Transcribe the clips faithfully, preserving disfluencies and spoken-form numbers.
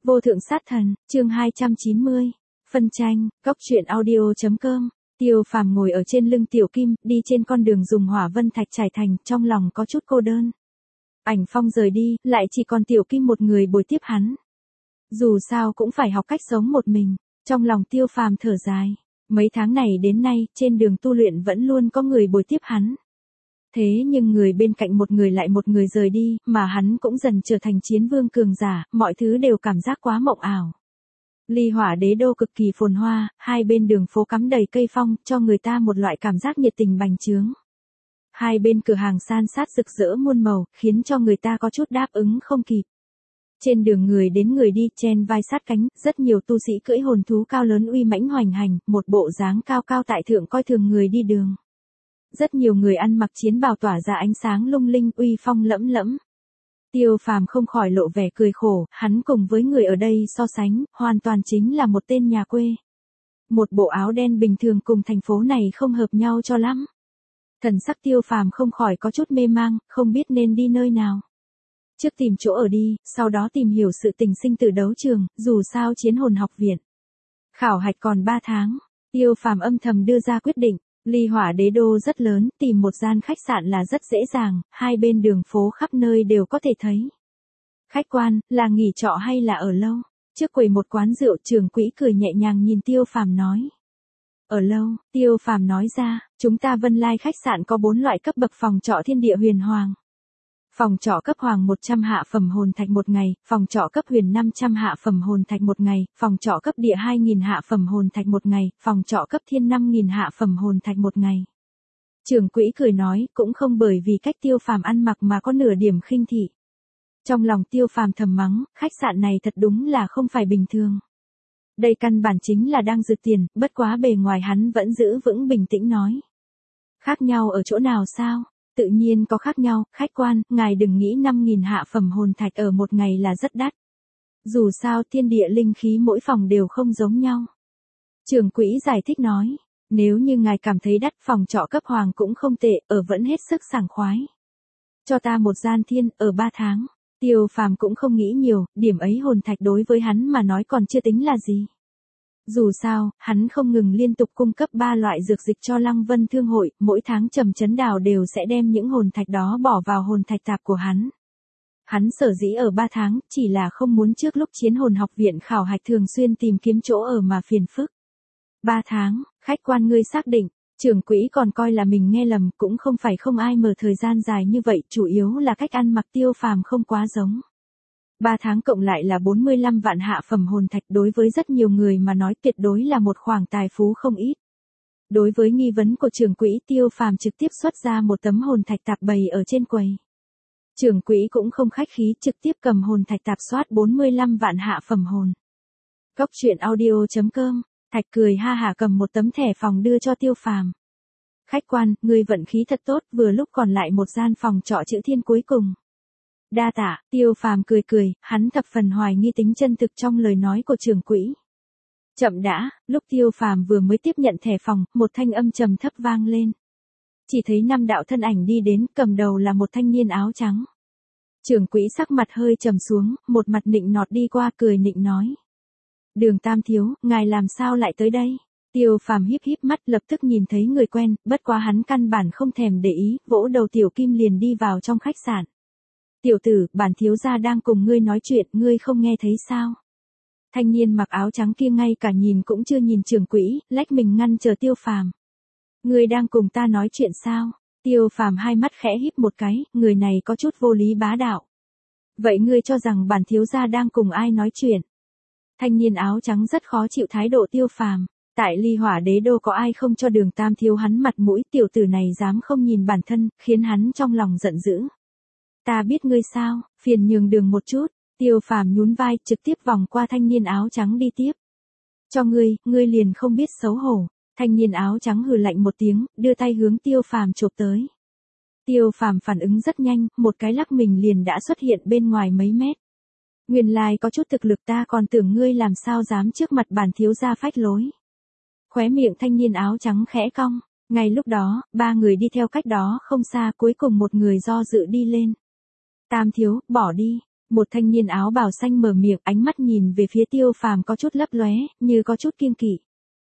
Vô thượng sát thần, chương hai trăm chín mươi. Phân tranh, góc truyện audio chấm com. Tiêu Phàm ngồi ở trên lưng Tiểu Kim, đi trên con đường dùng hỏa vân thạch trải thành, trong lòng có chút cô đơn. Ảnh Phong rời đi, lại chỉ còn Tiểu Kim một người bồi tiếp hắn. Dù sao cũng phải học cách sống một mình, trong lòng Tiêu Phàm thở dài. Mấy tháng này đến nay, trên đường tu luyện vẫn luôn có người bồi tiếp hắn. Thế nhưng người bên cạnh một người lại một người rời đi, mà hắn cũng dần trở thành chiến vương cường giả, mọi thứ đều cảm giác quá mộng ảo. Ly Hỏa Đế đô cực kỳ phồn hoa, hai bên đường phố cắm đầy cây phong, cho người ta một loại cảm giác nhiệt tình bành trướng. Hai bên cửa hàng san sát rực rỡ muôn màu, khiến cho người ta có chút đáp ứng không kịp. Trên đường người đến người đi, chen vai sát cánh, rất nhiều tu sĩ cưỡi hồn thú cao lớn uy mãnh hoành hành, một bộ dáng cao cao tại thượng coi thường người đi đường. Rất nhiều người ăn mặc chiến bào tỏa ra ánh sáng lung linh, uy phong lẫm lẫm. Tiêu Phàm không khỏi lộ vẻ cười khổ, hắn cùng với người ở đây so sánh, hoàn toàn chính là một tên nhà quê. Một bộ áo đen bình thường cùng thành phố này không hợp nhau cho lắm. Thần sắc Tiêu Phàm không khỏi có chút mê mang, không biết nên đi nơi nào. Trước tìm chỗ ở đi, sau đó tìm hiểu sự tình sinh tử đấu trường, dù sao chiến hồn học viện. Khảo hạch còn ba tháng, Tiêu Phàm âm thầm đưa ra quyết định. Ly Hỏa Đế đô rất lớn, tìm một gian khách sạn là rất dễ dàng, hai bên đường phố khắp nơi đều có thể thấy. Khách quan, là nghỉ trọ hay là ở lâu? Trước quầy một quán rượu, trưởng quỹ cười nhẹ nhàng nhìn Tiêu Phàm nói. Ở lâu, Tiêu Phàm nói ra, chúng ta Vân Lai khách sạn có bốn loại cấp bậc phòng trọ thiên địa huyền hoàng. Phòng trọ cấp hoàng một trăm hạ phẩm hồn thạch một ngày, phòng trọ cấp huyền năm trăm hạ phẩm hồn thạch một ngày, phòng trọ cấp địa hai nghìn hạ phẩm hồn thạch một ngày, phòng trọ cấp thiên năm nghìn hạ phẩm hồn thạch một ngày. Trưởng quỹ cười nói, cũng không bởi vì cách Tiêu Phàm ăn mặc mà có nửa điểm khinh thị. Trong lòng Tiêu Phàm thầm mắng, khách sạn này thật đúng là không phải bình thường. Đây căn bản chính là đang rực tiền, bất quá bề ngoài hắn vẫn giữ vững bình tĩnh nói. Khác nhau ở chỗ nào sao? Tự nhiên có khác nhau, khách quan, ngài đừng nghĩ năm nghìn hạ phẩm hồn thạch ở một ngày là rất đắt. Dù sao thiên địa linh khí mỗi phòng đều không giống nhau. Trưởng quỹ giải thích nói, nếu như ngài cảm thấy đắt phòng trọ cấp hoàng cũng không tệ, ở vẫn hết sức sảng khoái. Cho ta một gian thiên, ở ba tháng. Tiêu Phàm cũng không nghĩ nhiều, điểm ấy hồn thạch đối với hắn mà nói còn chưa tính là gì. Dù sao, hắn không ngừng liên tục cung cấp ba loại dược dịch cho Lăng Vân Thương hội, mỗi tháng Trầm Chấn Đào đều sẽ đem những hồn thạch đó bỏ vào hồn thạch tạp của hắn. Hắn sở dĩ ở ba tháng, chỉ là không muốn trước lúc chiến hồn học viện khảo hạch thường xuyên tìm kiếm chỗ ở mà phiền phức. Ba tháng, khách quan ngươi xác định, trưởng quỹ còn coi là mình nghe lầm, cũng không phải không ai mở thời gian dài như vậy, chủ yếu là cách ăn mặc Tiêu Phàm không quá giống. Ba tháng cộng lại là bốn mươi lăm vạn hạ phẩm hồn thạch, đối với rất nhiều người mà nói tuyệt đối là một khoản tài phú không ít. Đối với nghi vấn của trưởng quỹ, Tiêu Phàm trực tiếp xuất ra một tấm hồn thạch tạp bày ở trên quầy. Trưởng quỹ cũng không khách khí, trực tiếp cầm hồn thạch tạp soát bốn mươi lăm vạn hạ phẩm hồn. Góc truyện audio chấm com, Thạch cười ha hả cầm một tấm thẻ phòng đưa cho Tiêu Phàm. Khách quan, ngươi vận khí thật tốt, vừa lúc còn lại một gian phòng trọ chữ thiên cuối cùng. Đa tạ, Tiêu Phàm cười cười, hắn thập phần hoài nghi tính chân thực trong lời nói của trưởng quỹ. Chậm đã, lúc Tiêu Phàm vừa mới tiếp nhận thẻ phòng, một thanh âm trầm thấp vang lên. Chỉ thấy năm đạo thân ảnh đi đến, cầm đầu là một thanh niên áo trắng. Trưởng quỹ sắc mặt hơi trầm xuống, một mặt nịnh nọt đi qua cười nịnh nói. Đường Tam thiếu, ngài làm sao lại tới đây? Tiêu Phàm híp híp mắt lập tức nhìn thấy người quen, bất quá hắn căn bản không thèm để ý, vỗ đầu Tiểu Kim liền đi vào trong khách sạn. Tiểu tử, bản thiếu gia đang cùng ngươi nói chuyện, ngươi không nghe thấy sao? Thanh niên mặc áo trắng kia ngay cả nhìn cũng chưa nhìn trưởng quỹ, lách mình ngăn chờ Tiêu Phàm. Ngươi đang cùng ta nói chuyện sao? Tiêu Phàm hai mắt khẽ híp một cái, người này có chút vô lý bá đạo. Vậy ngươi cho rằng bản thiếu gia đang cùng ai nói chuyện? Thanh niên áo trắng rất khó chịu thái độ Tiêu Phàm. Tại Ly Hỏa Đế đô có ai không cho Đường Tam thiếu hắn mặt mũi, tiểu tử này dám không nhìn bản thân, khiến hắn trong lòng giận dữ. Ta biết ngươi sao, phiền nhường đường một chút. Tiêu Phàm nhún vai, trực tiếp vòng qua thanh niên áo trắng đi tiếp. Cho ngươi, ngươi liền không biết xấu hổ. Thanh niên áo trắng hừ lạnh một tiếng, đưa tay hướng Tiêu Phàm chộp tới. Tiêu Phàm phản ứng rất nhanh, một cái lắc mình liền đã xuất hiện bên ngoài mấy mét. Nguyên lai có chút thực lực, ta còn tưởng ngươi làm sao dám trước mặt bản thiếu gia phách lối. Khóe miệng thanh niên áo trắng khẽ cong. Ngay lúc đó, ba người đi theo cách đó không xa, cuối cùng một người do dự đi lên. Tam thiếu, bỏ đi. Một thanh niên áo bào xanh mở miệng, ánh mắt nhìn về phía Tiêu Phàm có chút lấp lóe, như có chút kiêng kỵ.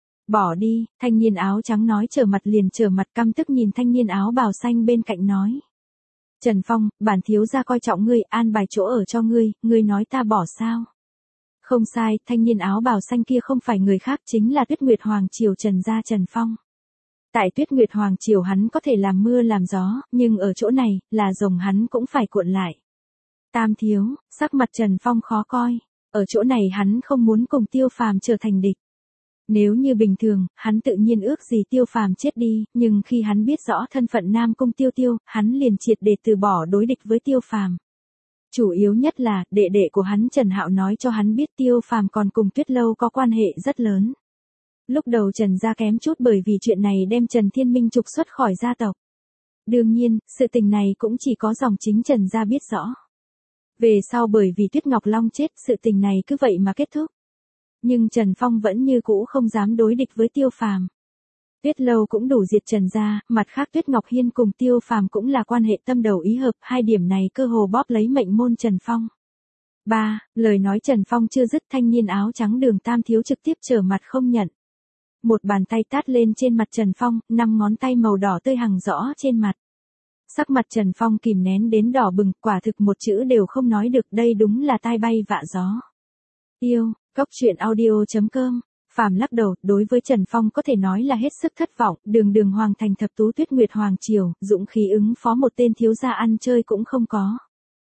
Bỏ đi, thanh niên áo trắng nói, trở mặt liền trở mặt, căm tức nhìn thanh niên áo bào xanh bên cạnh nói. Trần Phong, bản thiếu gia coi trọng ngươi, an bài chỗ ở cho ngươi, ngươi nói ta bỏ sao? Không sai, thanh niên áo bào xanh kia không phải người khác, chính là Tuyết Nguyệt Hoàng Triều Trần gia Trần Phong. Tại Tuyết Nguyệt Hoàng Triều hắn có thể làm mưa làm gió, nhưng ở chỗ này, là rồng hắn cũng phải cuộn lại. Tam thiếu, sắc mặt Trần Phong khó coi, ở chỗ này hắn không muốn cùng Tiêu Phàm trở thành địch. Nếu như bình thường, hắn tự nhiên ước gì Tiêu Phàm chết đi, nhưng khi hắn biết rõ thân phận Nam Cung Tiêu Tiêu, hắn liền triệt để từ bỏ đối địch với Tiêu Phàm. Chủ yếu nhất là, đệ đệ của hắn Trần Hạo nói cho hắn biết Tiêu Phàm còn cùng Tuyết Lâu có quan hệ rất lớn. Lúc đầu Trần gia kém chút bởi vì chuyện này đem Trần Thiên Minh trục xuất khỏi gia tộc. Đương nhiên, sự tình này cũng chỉ có dòng chính Trần gia biết rõ. Về sau bởi vì Tuyết Ngọc Long chết, sự tình này cứ vậy mà kết thúc. Nhưng Trần Phong vẫn như cũ không dám đối địch với Tiêu Phàm. Tuyết Lâu cũng đủ diệt Trần gia, mặt khác Tuyết Ngọc Hiên cùng Tiêu Phàm cũng là quan hệ tâm đầu ý hợp, hai điểm này cơ hồ bóp lấy mệnh môn Trần Phong. ba. Lời nói Trần Phong chưa dứt, thanh niên áo trắng Đường Tam thiếu trực tiếp trở mặt không nhận. Một bàn tay tát lên trên mặt Trần Phong, năm ngón tay màu đỏ tươi hằn rõ trên mặt. Sắc mặt Trần Phong kìm nén đến đỏ bừng, quả thực một chữ đều không nói được, đây đúng là tai bay vạ gió. Yêu, Cốc truyện audio chấm com. Phàm lắc đầu, đối với Trần Phong có thể nói là hết sức thất vọng, đường đường hoàng thành thập tú Tuyết Nguyệt Hoàng Triều, dũng khí ứng phó một tên thiếu gia ăn chơi cũng không có.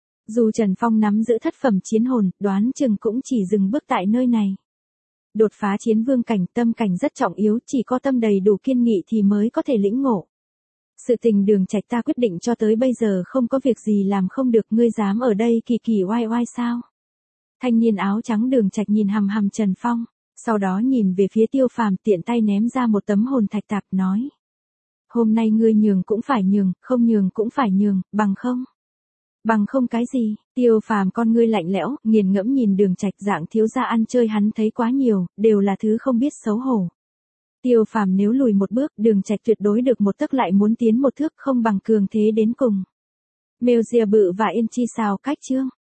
Dù Trần Phong nắm giữ thất phẩm chiến hồn, đoán chừng cũng chỉ dừng bước tại nơi này. Đột phá chiến vương cảnh, tâm cảnh rất trọng yếu, chỉ có tâm đầy đủ kiên nghị thì mới có thể lĩnh ngộ. Sự tình Đường Trạch ta quyết định cho tới bây giờ không có việc gì làm không được, ngươi dám ở đây kỳ kỳ oai oai sao? Thanh niên áo trắng Đường Trạch nhìn hằm hằm Trần Phong, sau đó nhìn về phía Tiêu Phàm, tiện tay ném ra một tấm hồn thạch tạp, nói. Hôm nay ngươi nhường cũng phải nhường, không nhường cũng phải nhường, bằng không? Bằng không cái gì? Tiêu Phàm con ngươi lạnh lẽo, nghiền ngẫm nhìn Đường Trạch, dạng thiếu gia ăn chơi hắn thấy quá nhiều, đều là thứ không biết xấu hổ. Tiêu Phàm nếu lùi một bước, Đường Trạch tuyệt đối được một tấc lại muốn tiến một thước, không bằng cường thế đến cùng. Mail Ria Bự và Yên Chi Sao cách chương.